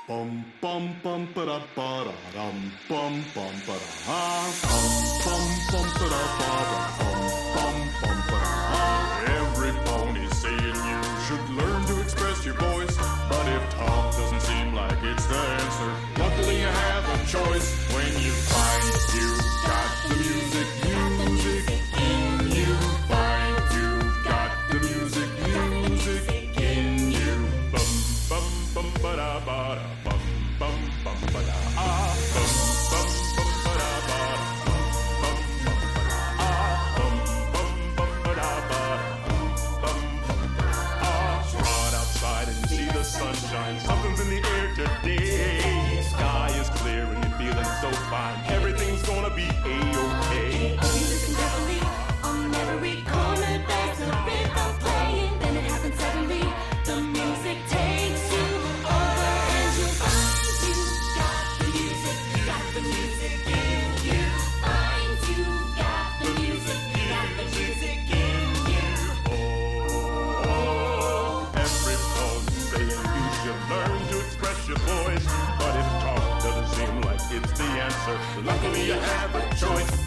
Bum bum bum ba da ba da dum bum bum ba da ha bum bum ba da ba da bum bum ba da ha. Every pony's saying you should learn to express your voice, but if talk doesn't seem like it's the answer, luckily you have a choice when you find you got the music in you. Find you got the music in you. Bum bum bum ba da ba da. Sunshine, something's in the air today. Sky is clear and you're feeling so fine. Everything's gonna be A-OK. You listen carefully on every corner. There's a rhythm playing, then it happens suddenly. The music takes you over, and you find you got the music in you. Find you got the music in you. Oh, every poem saying you should learn to express your voice, but if talk doesn't seem like it's the answer, luckily you have a choice